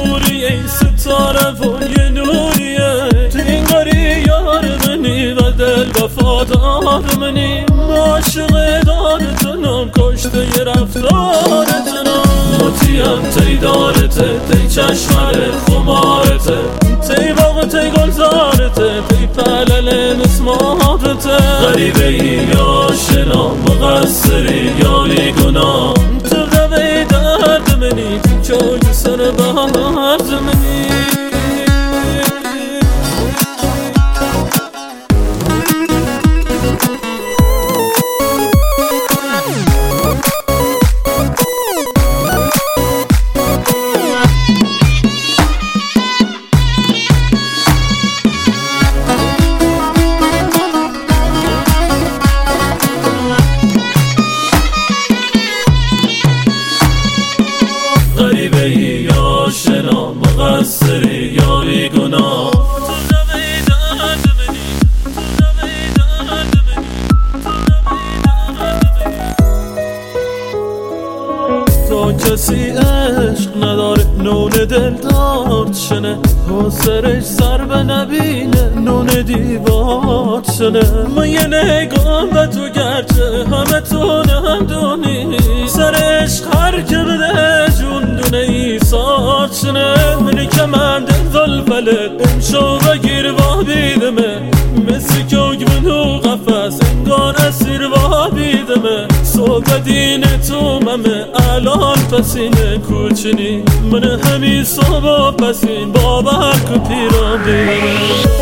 نوری ای ستاره و یه نوریه تو این گاری یار منی و دل وفادار منی عاشق دارتنم کشته ی رفتارتنم موتیم تی دارته تی چشمره خمارته تی باغ تی گلزارته تی پلل نسمارته غریبه ای یا شنا مقصری یا بیگناه تو دوی درد منی تو چای سر برد منی غریبه یا شنا مقصری یا بیگناه تو دوی درد منی تو دوی درد منی تو دوی درد منی تا کسی عشق نداره نون دل داد شنه حسرش سر به نبینه نون دیوار شنه من یه نگاه به تو گرچه همه تو نمدونی سر عشق هر که بده جون دونه ای ساد شنه منی که من دل ظلفله امشو بگیر و بیدمه مثل که منو قفص انگار اسیر و بیدمه صبح دین تو ممه الان پسینه کوچنی من همین صبح پسین باور که پیران بیدمه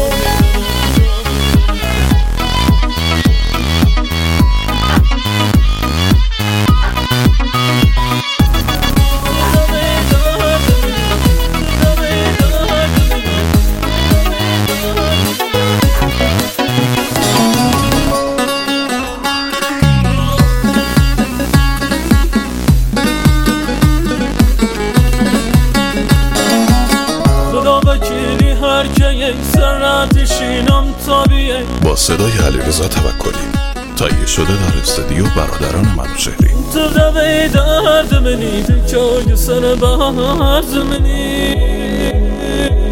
هر که یک سراتشینم طبیعه با صدای علیرضا توکلی تهیه شده در استودیو برادران منوچهری تو دوی درد منی تو چای سر برد منی